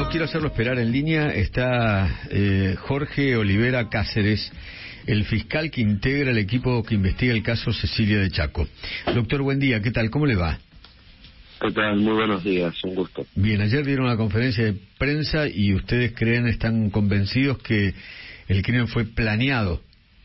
No quiero hacerlo esperar en línea. Está Jorge Olivera Cáceres, el fiscal que integra el equipo que investiga el caso Cecilia de Chaco. Doctor, buen día. ¿Qué tal? ¿Cómo le va? ¿Qué tal? Muy buenos días. Un gusto. Bien, ayer dieron una conferencia de prensa y ustedes están convencidos que el crimen fue planeado.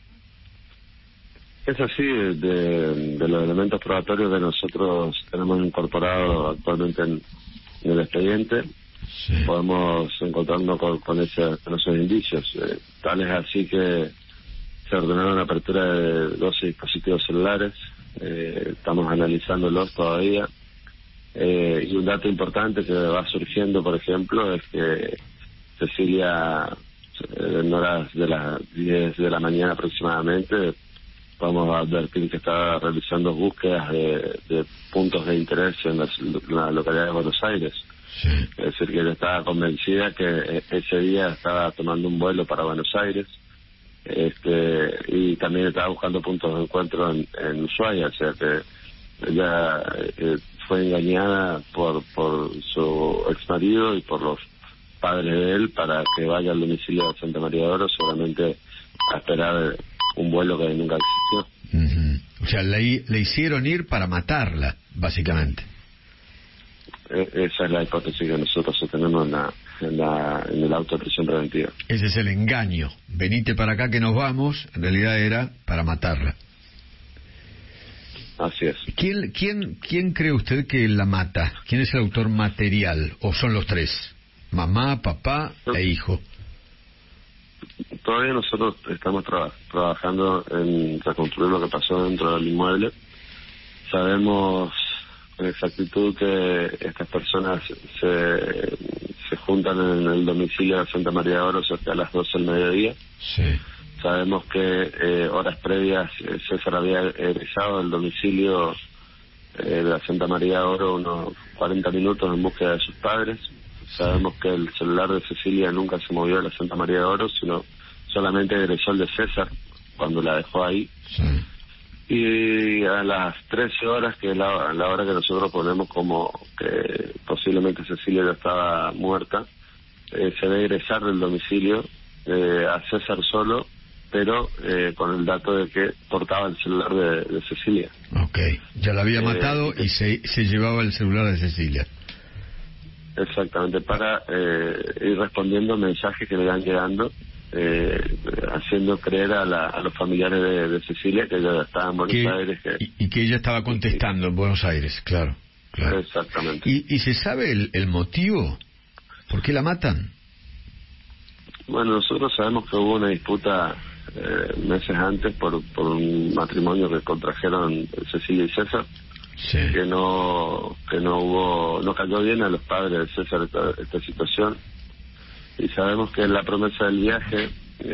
Es así, de los elementos probatorios que nosotros tenemos incorporado actualmente en el expediente, sí, podemos encontrarnos con esos indicios. Tal es así que se ordenaron la apertura de 12 dispositivos celulares, estamos analizándolos todavía, y un dato importante que va surgiendo, por ejemplo, es que Cecilia, en horas de las 10 de la mañana aproximadamente, vamos a advertir que está realizando búsquedas de puntos de interés en la localidad de Buenos Aires. Sí. Es decir, que ella estaba convencida que ese día estaba tomando un vuelo para Buenos Aires, y también estaba buscando puntos de encuentro en Ushuaia, o sea que ella fue engañada por su exmarido y por los padres de él para que vaya al domicilio de Santa María de Oro, seguramente a esperar un vuelo que nunca existió. Uh-huh. O sea, le hicieron ir para matarla, básicamente. Esa es la hipótesis que nosotros sostenemos en el auto de prisión preventiva. Ese es el engaño. Venite para acá que nos vamos. En realidad era para matarla. Así es. ¿Quién cree usted que la mata? ¿Quién es el autor material? ¿O son los tres? Mamá, papá e hijo. Todavía nosotros estamos trabajando en reconstruir lo que pasó dentro del inmueble. Sabemos con exactitud que estas personas se juntan en el domicilio de Santa María de Oro cerca de las 12 del mediodía. Sí. Sabemos que horas previas César había egresado del domicilio de la Santa María de Oro unos 40 minutos en búsqueda de sus padres. Sabemos que el celular de Cecilia nunca se movió de la Santa María de Oro, sino solamente egresó el de César cuando la dejó ahí. Sí. Y a las 13 horas, que es la hora que nosotros ponemos como que posiblemente Cecilia ya estaba muerta, se ve egresar del domicilio a César solo, pero con el dato de que portaba el celular de Cecilia. Ok, ya la había matado y se llevaba el celular de Cecilia. Exactamente, para ir respondiendo mensajes que le van llegando, haciendo creer a los familiares de Cecilia que ella estaba en Buenos Aires. Y que ella estaba contestando en Buenos Aires, claro. Exactamente. ¿Y se sabe el motivo? ¿Por qué la matan? Bueno, nosotros sabemos que hubo una disputa meses antes por un matrimonio que contrajeron Cecilia y César. Sí. Que no cayó bien a los padres de César esta situación, y sabemos que la promesa del viaje,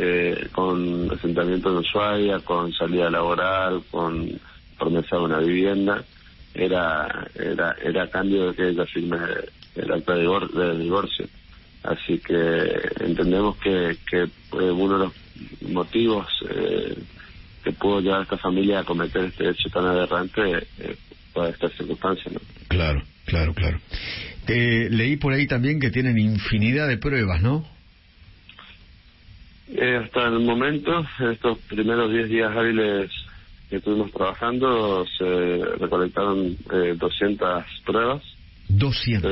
con asentamiento en Ushuaia, con salida laboral, con promesa de una vivienda, era a cambio de que ella firme el acta de divorcio. Así que entendemos que uno de los motivos que pudo llevar a esta familia a cometer este hecho tan aberrante toda esta circunstancia, ¿no? Claro. Leí por ahí también que tienen infinidad de pruebas, ¿no? Hasta el momento, en estos primeros 10 días hábiles que estuvimos trabajando, se recolectaron 200 pruebas. 200.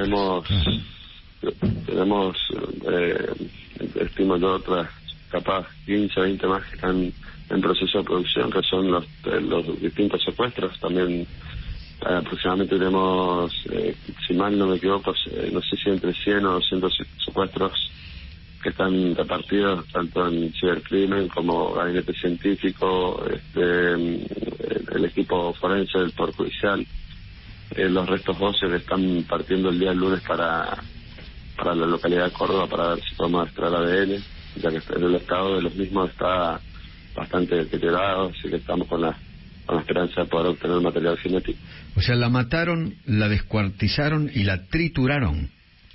Tenemos estimo yo, otras capaz 15 o 20 más que están en proceso de producción, que son los distintos secuestros. También aproximadamente tenemos, si mal no me equivoco, no sé si entre 100 o 200 secuestros que están repartidos tanto en cibercrimen como gabinete científico, el equipo forense del Poder Judicial, los restos óseos que están partiendo el día lunes para la localidad de Córdoba para ver si podemos extraer ADN, ya que el estado de los mismos está bastante deteriorado, así que estamos con la esperanza de poder obtener material genético. O sea, la mataron, la descuartizaron y la trituraron.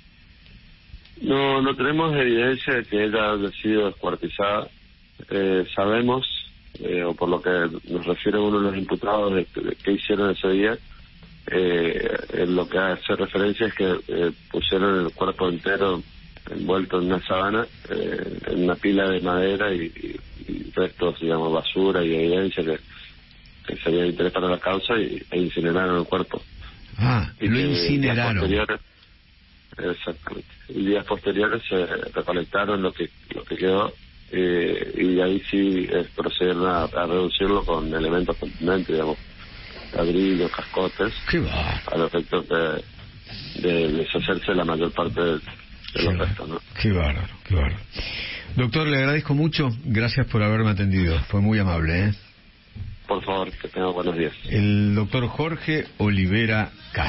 No tenemos evidencia de que ella haya sido descuartizada. Sabemos, o por lo que nos refiere uno de los imputados de qué hicieron ese día, en lo que hace referencia es que pusieron el cuerpo entero envuelto en una sábana, en una pila de madera y restos, digamos, basura y evidencia que sería de interés para la causa, e incineraron el cuerpo. Y lo incineraron. Exactamente. Y días posteriores se recolectaron lo que quedó, y de ahí sí procedieron a reducirlo con elementos contundentes, digamos, ladrillos, cascotes, a los efectos de deshacerse la mayor parte de los restos, ¿no? Qué bárbaro, qué bárbaro. Doctor, le agradezco mucho, gracias por haberme atendido, fue muy amable, Por favor, que tenga buenos días. El doctor Jorge Olivera Cáceres.